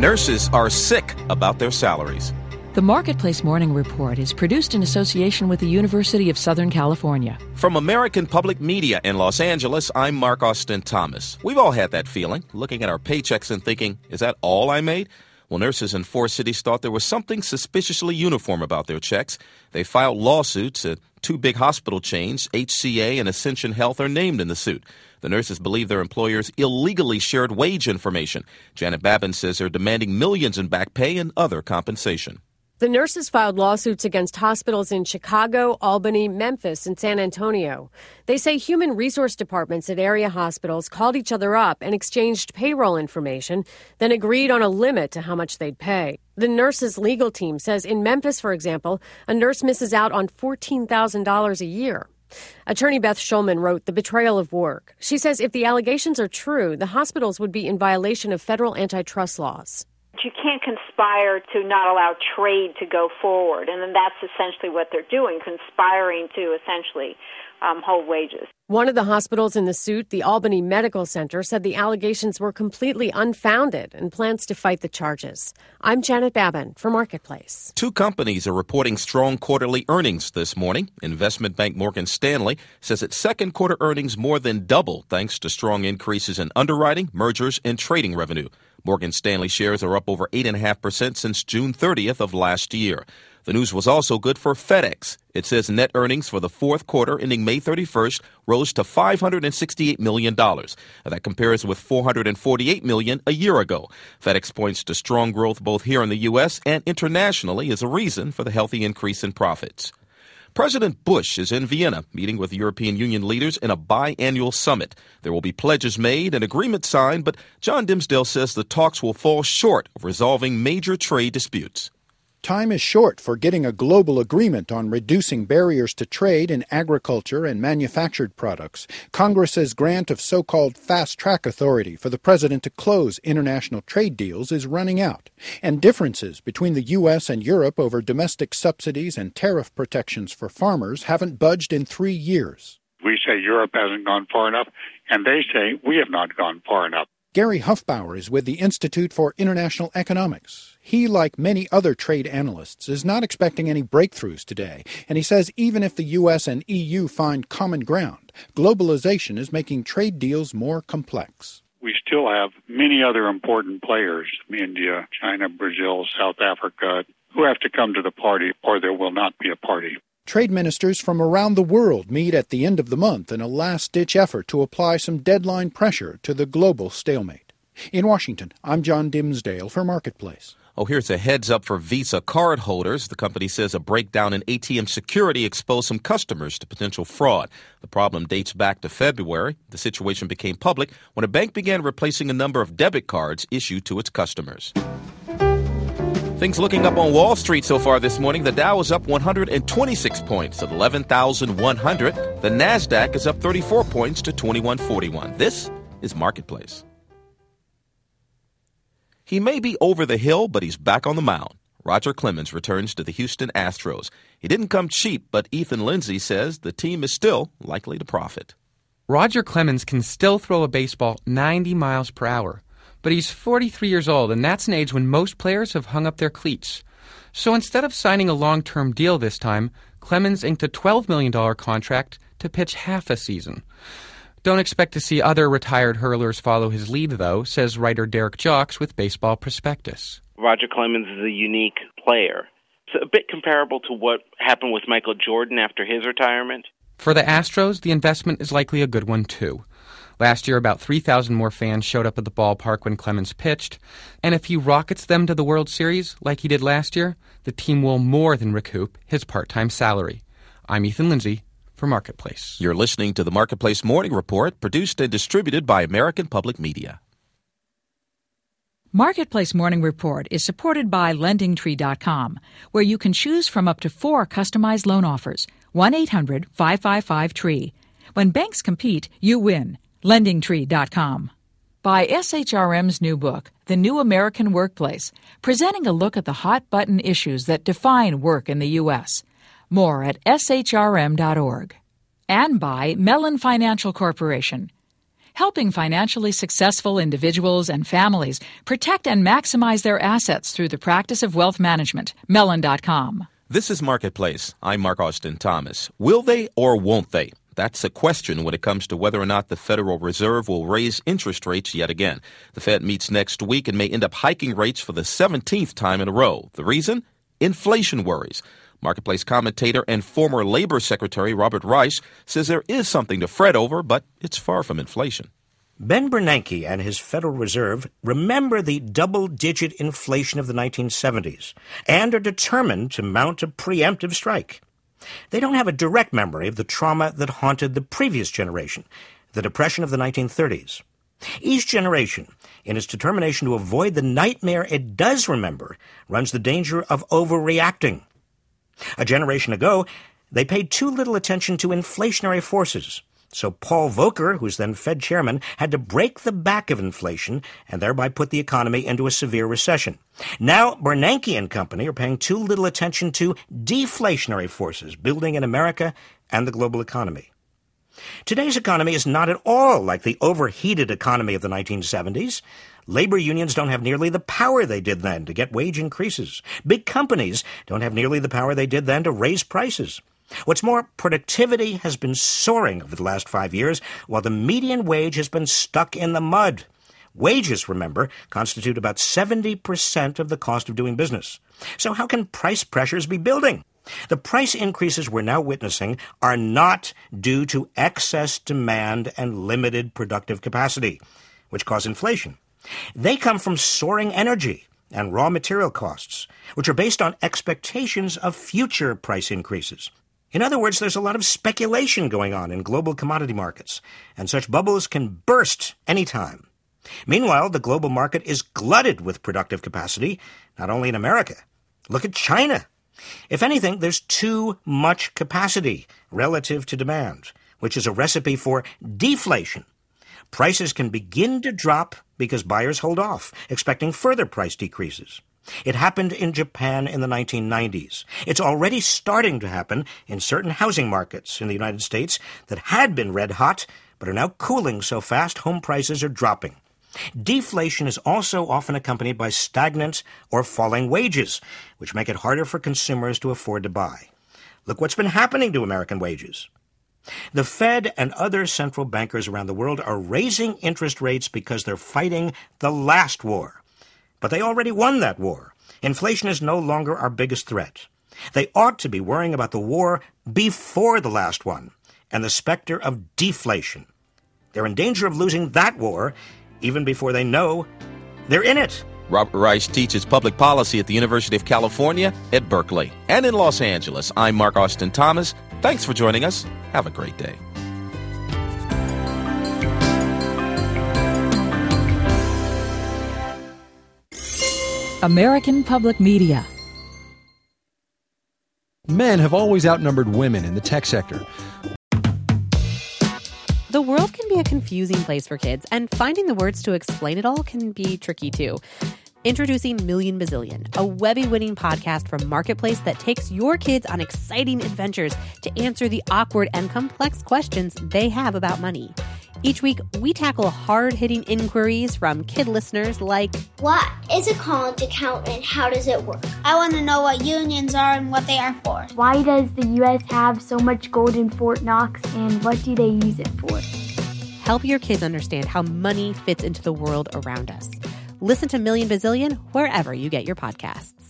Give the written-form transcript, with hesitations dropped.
nurses are sick about their salaries. The Marketplace Morning Report is produced in association with the University of Southern California. From American Public Media in Los Angeles, I'm Mark Austin Thomas. We've all had that feeling, looking at our paychecks and thinking, is that all I made? Well, nurses in 4 cities thought there was something suspiciously uniform about their checks. They filed lawsuits. 2 big hospital chains, HCA and Ascension Health, are named in the suit. The nurses believe their employers illegally shared wage information. Janet Babin says they're demanding millions in back pay and other compensation. The nurses filed lawsuits against hospitals in Chicago, Albany, Memphis, and San Antonio. They say human resource departments at area hospitals called each other up and exchanged payroll information, then agreed on a limit to how much they'd pay. The nurses' legal team says in Memphis, for example, a nurse misses out on $14,000 a year. Attorney Beth Schulman wrote The Betrayal of Work. She says if the allegations are true, the hospitals would be in violation of federal antitrust laws. You can't conspire to not allow trade to go forward, and then that's essentially what they're doing, conspiring to essentially hold wages. One of the hospitals in the suit, the Albany Medical Center, said the allegations were completely unfounded and plans to fight the charges. I'm Janet Babin for Marketplace. 2 companies are reporting strong quarterly earnings this morning. Investment bank Morgan Stanley says its second quarter earnings more than doubled thanks to strong increases in underwriting, mergers, and trading revenue. Morgan Stanley shares are up over 8.5% since June 30th of last year. The news was also good for FedEx. It says net earnings for the fourth quarter ending May 31st rose to $568 million. That compares with $448 million a year ago. FedEx points to strong growth both here in the U.S. and internationally as a reason for the healthy increase in profits. President Bush is in Vienna meeting with European Union leaders in a biannual summit. There will be pledges made and agreements signed, but John Dimsdale says the talks will fall short of resolving major trade disputes. Time is short for getting a global agreement on reducing barriers to trade in agriculture and manufactured products. Congress's grant of so-called fast-track authority for the president to close international trade deals is running out, and differences between the U.S. and Europe over domestic subsidies and tariff protections for farmers haven't budged in 3 years. We say Europe hasn't gone far enough, and they say we have not gone far enough. Gary Huffbauer is with the Institute for International Economics. He, like many other trade analysts, is not expecting any breakthroughs today, and he says even if the U.S. and EU find common ground, globalization is making trade deals more complex. We still have many other important players, India, China, Brazil, South Africa, who have to come to the party or there will not be a party. Trade ministers from around the world meet at the end of the month in a last-ditch effort to apply some deadline pressure to the global stalemate. In Washington, I'm John Dimsdale for Marketplace. Oh, here's a heads up for Visa card holders. The company says a breakdown in ATM security exposed some customers to potential fraud. The problem dates back to February. The situation became public when a bank began replacing a number of debit cards issued to its customers. Things looking up on Wall Street so far this morning. The Dow is up 126 points at 11,100. The NASDAQ is up 34 points to 2141. This is Marketplace. He may be over the hill, but he's back on the mound. Roger Clemens returns to the Houston Astros. He didn't come cheap, but Ethan Lindsay says the team is still likely to profit. Roger Clemens can still throw a baseball 90 miles per hour. But he's 43 years old, and that's an age when most players have hung up their cleats. So instead of signing a long-term deal this time, Clemens inked a $12 million contract to pitch half a season. Don't expect to see other retired hurlers follow his lead, though, says writer Derek Jocks with Baseball Prospectus. Roger Clemens is a unique player. It's a bit comparable to what happened with Michael Jordan after his retirement. For the Astros, the investment is likely a good one, too. Last year, about 3,000 more fans showed up at the ballpark when Clemens pitched, and if he rockets them to the World Series like he did last year, the team will more than recoup his part-time salary. I'm Ethan Lindsay for Marketplace. You're listening to the Marketplace Morning Report, produced and distributed by American Public Media. Marketplace Morning Report is supported by LendingTree.com, where you can choose from up to 4 customized loan offers. 1-800-555-TREE. When banks compete, you win. LendingTree.com. By SHRM's new book, The New American Workplace, presenting a look at the hot-button issues that define work in the U.S. More at shrm.org. And by Mellon Financial Corporation. helping financially successful individuals and families protect and maximize their assets through the practice of wealth management. Mellon.com. This is Marketplace. I'm Mark Austin Thomas. Will they or won't they? That's a question when it comes to whether or not the Federal Reserve will raise interest rates yet again. The Fed meets next week and may end up hiking rates for the 17th time in a row. The reason? Inflation worries. Marketplace commentator and former Labor Secretary Robert Reich says there is something to fret over, but it's far from inflation. Ben Bernanke and his Federal Reserve remember the double-digit inflation of the 1970s and are determined to mount a preemptive strike. They don't have a direct memory of the trauma that haunted the previous generation, the Depression of the 1930s. Each generation, in its determination to avoid the nightmare it does remember, runs the danger of overreacting. A generation ago, they paid too little attention to inflationary forces. So Paul Volcker, who's then Fed chairman, had to break the back of inflation and thereby put the economy into a severe recession. Now, Bernanke and company are paying too little attention to deflationary forces building in America and the global economy. Today's economy is not at all like the overheated economy of the 1970s. Labor unions don't have nearly the power they did then to get wage increases. Big companies don't have nearly the power they did then to raise prices. What's more, productivity has been soaring over the last 5 years, while the median wage has been stuck in the mud. Wages, remember, constitute about 70% of the cost of doing business. So how can price pressures be building? The price increases we're now witnessing are not due to excess demand and limited productive capacity, which cause inflation. They come from soaring energy and raw material costs, which are based on expectations of future price increases. In other words, there's a lot of speculation going on in global commodity markets, and such bubbles can burst anytime. Meanwhile, the global market is glutted with productive capacity, not only in America. Look at China. If anything, there's too much capacity relative to demand, which is a recipe for deflation. Prices can begin to drop because buyers hold off, expecting further price decreases. It happened in Japan in the 1990s. It's already starting to happen in certain housing markets in the United States that had been red hot, but are now cooling so fast home prices are dropping. Deflation is also often accompanied by stagnant or falling wages, which make it harder for consumers to afford to buy. Look what's been happening to American wages. The Fed and other central bankers around the world are raising interest rates because they're fighting the last war. But they already won that war. Inflation is no longer our biggest threat. They ought to be worrying about the war before the last one and the specter of deflation. They're in danger of losing that war even before they know they're in it. Robert Reich teaches public policy at the University of California at Berkeley. And in Los Angeles, I'm Mark Austin Thomas. Thanks for joining us. Have a great day. American Public Media. Men have always outnumbered women in the tech sector. The world can be a confusing place for kids, and finding the words to explain it all can be tricky too. Introducing Million Bazillion, a Webby-winning podcast from Marketplace that takes your kids on exciting adventures to answer the awkward and complex questions they have about money. Each week, we tackle hard-hitting inquiries from kid listeners like, what is a college account and how does it work? I want to know what unions are and what they are for. Why does the U.S. have so much gold in Fort Knox and what do they use it for? Help your kids understand how money fits into the world around us. Listen to Million Bazillion wherever you get your podcasts.